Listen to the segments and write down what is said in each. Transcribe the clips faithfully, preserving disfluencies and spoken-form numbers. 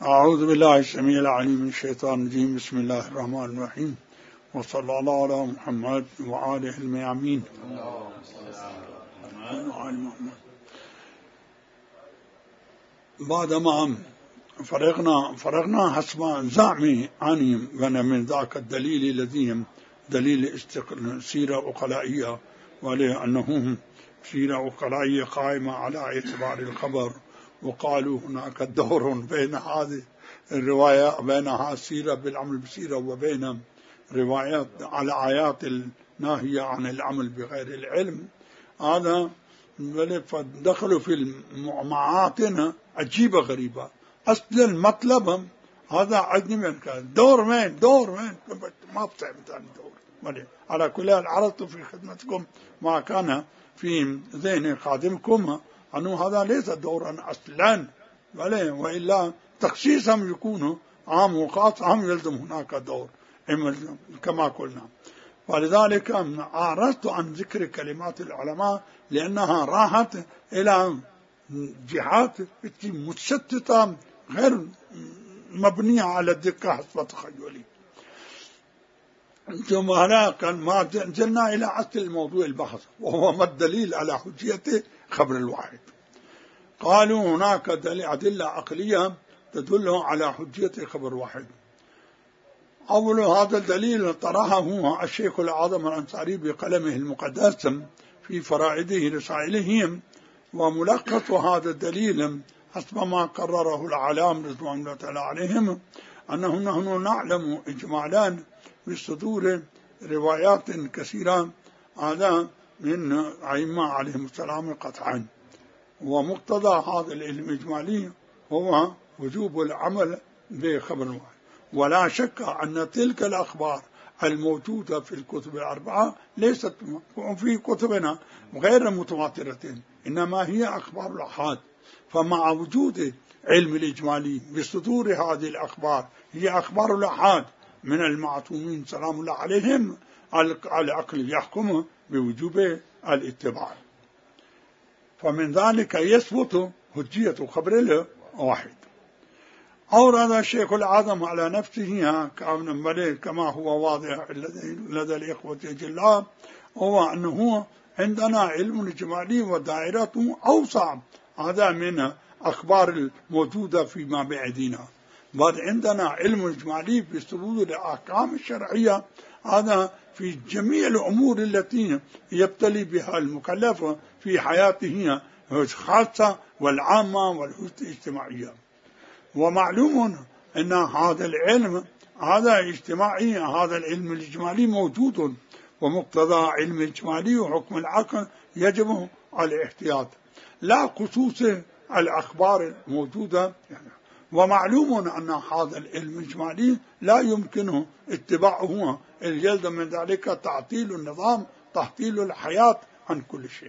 أعوذ بالله السميع العليم من الشيطان الرجيم. بسم الله الرحمن الرحيم، وصلى الله على محمد وآله الميامين. بعدما فرغنا فرغنا حسب زعم عنهم من ذاك الدليل الذي دليل سيرة عقلائية، ولأنهم سيرة عقلائية قائمة على اعتبار الخبر، وقالوا هناك دور بين هذه الرواية بينها السيرة بالعمل بالسيرة وبين روايات على آيات الناهية عن العمل بغير العلم. هذا فدخلوا في المعاطنة عجيبة غريبة. أصل المطلب هذا عجني من كان دور مين دور مين ما بتعمل دور. على كل حال عرضت في خدمتكم ما كان في ذهن خادمكم أنه هذا ليس دورا أصلا، وإلا تخصيصهم يكون عام وخاص، عام يلزم هناك دور كما قلنا. ولذلك عرضت عن ذكر كلمات العلماء لأنها راحت إلى جهات متشتتة غير مبنية على الدقة حسب تخيلي. ثم هناك ما جلنا إلى أصل الموضوع البحث، وهو ما الدليل على حجية خبر الواحد. قالوا هناك أدلة عقلية تدل على حجية خبر الواحد. أول هذا الدليل طرحه الشيخ الأعظم الأنصاري بقلمه المقدس في فرائده رسائلهم، وملخص هذا الدليل حسب ما قرره العلام رضوان الله تعالى عليهم أنه نحن نعلم إجمالا بصدور روايات كثيرة هذا من أئمة عليهم السلام قطعا، ومقتضى هذا العلم الإجمالي هو وجوب العمل بخبر الواحد. ولا شك أن تلك الأخبار الموجودة في الكتب الأربعة ليست في كتبنا غير متواترة، إنما هي أخبار الآحاد. فمع وجود علم الإجمالي بصدور هذه الأخبار، هي أخبار الآحاد من المعصومين سلام الله عليهم، العقل يحكم بوجوب الاتباع. فمن ذلك يثبت حجية خبر الواحد. أورد الشيخ الأعظم على نفسه كما هو واضح لدى الإخوة الجلاب، هو أنه عندنا علم إجمالي ودائرته أوسع هذا من أخبار الموجودة فيما بأيدينا، بل عندنا علم إجمالي بصدور الأحكام الشرعية هذا في جميع الأمور التي يبتلي بها المكلف في حياته الخاصة والعامة والاجتماعية. ومعلوم أن هذا العلم هذا اجتماعي، هذا العلم الإجمالي موجود، ومقتضى علم الإجمالي وحكم العقل يجب الاحتياط لا خصوص الأخبار الموجودة. ومعلوم أن هذا العلم الإجمالي لا يمكنه اتباعه، الجلد من ذلك تعطيل النظام، تعطيل الحياة عن كل شيء.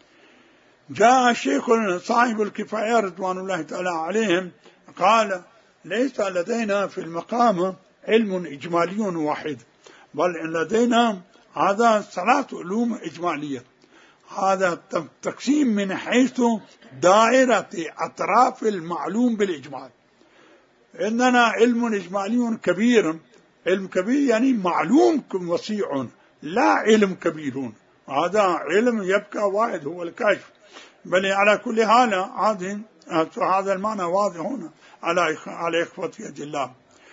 جاء الشيخ صاحب الكفاية رضوان الله تعالى عليهم قال: ليس لدينا في المقام علم إجمالي واحد، بل لدينا هذا ثلاث علوم إجمالية. هذا تقسيم من حيث دائرة أطراف المعلوم بالإجمال. عندنا علم إجمالي كبير، علم كبير يعني معلوم وسيع، لا علم كبير، هذا علم يبقى واحد هو الكشف. بل على كل حال هذا المعنى واضح هنا على على إخوتي الله.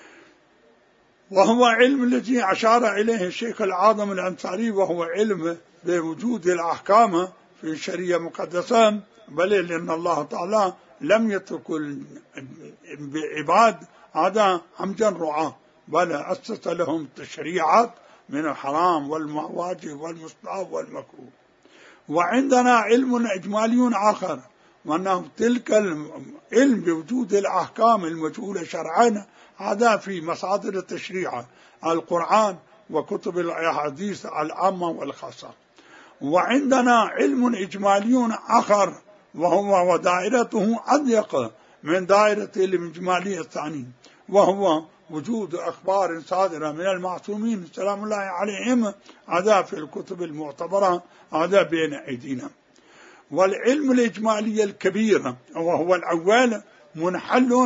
وهو علم الذي أشار إليه الشيخ الأعظم الأنصاري، وهو علم بوجود الأحكام في الشريعة المقدسة، بل لأن الله تعالى لم يترك بعباد هذا همجا رعاه، بل أسس لهم تشريعات من الحرام والواجب والمستحب والمكروه. وعندنا علم إجمالي آخر، وأنه تلك العلم بوجود الأحكام المجهولة شرعا هذا في مصادر التشريع القرآن وكتب الأحاديث العامة والخاصة. وعندنا علم إجمالي آخر، وهو ودائرته أضيق من دائرة الإجمالي الثاني، وهو وجود أخبار صادرة من المعصومين سلام الله عليهم هذا في الكتب المعتبرة هذا بين أيدينا. والعلم الإجمالي الكبير وهو الأول منحل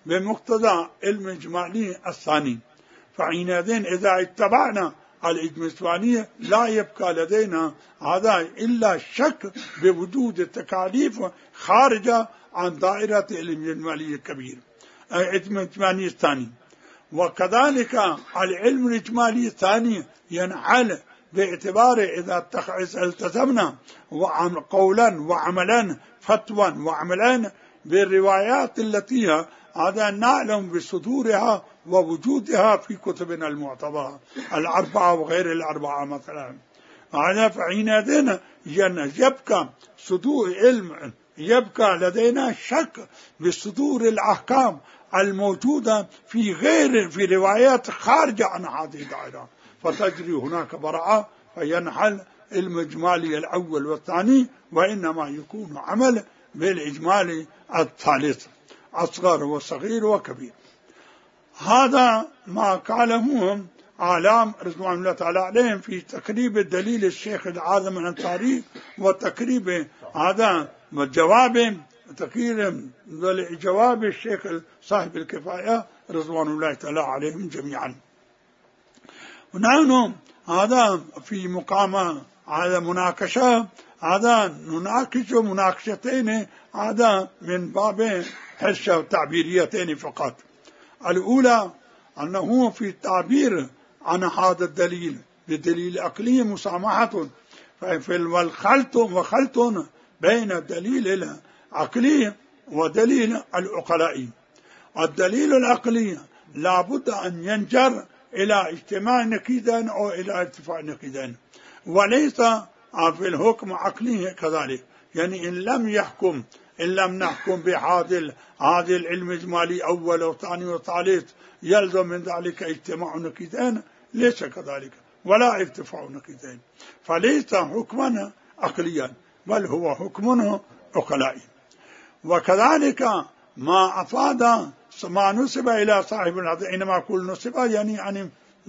بمقتضى علم إجمالي الثاني. فحينئذ إذا اتبعنا الإجمالية لا يبقى لدينا هذا إلا الشك بوجود التكاليف خارجة عن دائرة الإجمالي الكبير الإجمالي الثاني. وكذلك العلم الإجمالي الثاني ينحل باعتبار إذا التزمنا قولا وعملا فتوى وعملا بالروايات التي هذا نعلم بصدورها ووجودها في كتبنا المعتبرة الأربعة وغير الأربعة مثلا. هذا فحينئذ يبقى صدور علم، يبقى لدينا شك بصدور الأحكام الموجودة في غير في روايات خارجة عن هذه الدائرة، فتجري هناك براءة فينحل المجمالي الأول والثاني، وإنما يكون عمل بالإجمالي الثالث أصغر وصغير وكبير. هذا ما قاله عالم رضوان الله تعالى عليهم في تقريب الدليل الشيخ العاظم الأنصاري وتقريب هذا جواب تقريب جواب الشيخ صاحب الكفاية رضوان الله تعالى عليهم جميعا. ونحن هذا في مقام هذا مناقشة، هذا نناقش مناقشتين هذا من باب حشة تعبيريتين فقط. الأولى أنه في التعبير عن هذا الدليل بدليل عقلي مسامحة، ففي الخلط وخلط بين الدليل العقلي ودليل العقلائي. الدليل العقلي لا بد أن ينجر إلى اجتماع نقيضين أو إلى ارتفاع نقيضين، وليس في الحكم عقلي كذلك. يعني إن لم يحكم إن لم نحكم بهذا هذا العلم الإجمالي أول وثاني وثالث يلزم من ذلك اجتماع نقيضين، ليس كذلك ولا ارتفاع نقيضين، فليس حكما عقليا بل هو حكم عقلائي. وكذلك ما أفاد ما نسب إلى صاحب الحديث، إنما كل نسب يعني يعني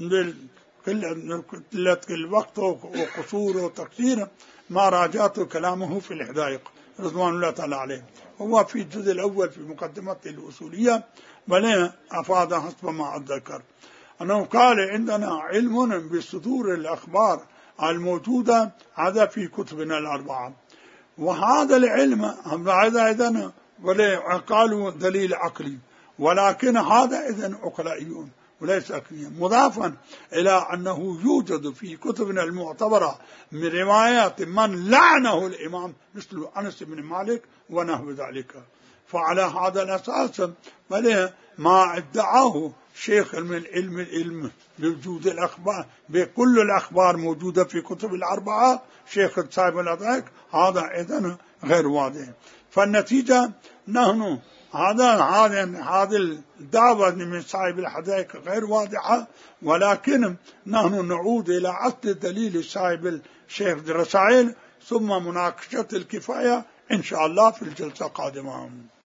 قلة الوقت وقصور وتقصير، ما راجعت كلامه في الحدائق رضوان الله تعالى عليه. هو في الجزء الأول في مقدمة الأصولية بل أفاد حسب ما أتذكر أنه قال عندنا علم بصدور الأخبار الموجودة هذا في كتبنا الأربعة، وهذا العلم هذا إذن قالوا دليل عقلي، ولكن هذا إذن عقلائيون وليس عقليا، مضافا إلى أنه يوجد في كتبنا المعتبرة من روايات من لعنه الإمام مثل أنس بن مالك ونحو ذلك. فعلى هذا الأساس بل ما ادعاه شيخ من علم العلم بوجود الأخبار بكل الأخبار موجودة في كتب الأربعة شيخ صاحب الحدائق، هذا إذن غير واضح. فالنتيجة نحن هذا هذا هذا الدعوة من صاحب الحدائق غير واضحة، ولكن نحن نعود إلى أصل الدليل صاحب الشيخ الرسائل ثم مناقشة الكفاية إن شاء الله في الجلسة القادمة.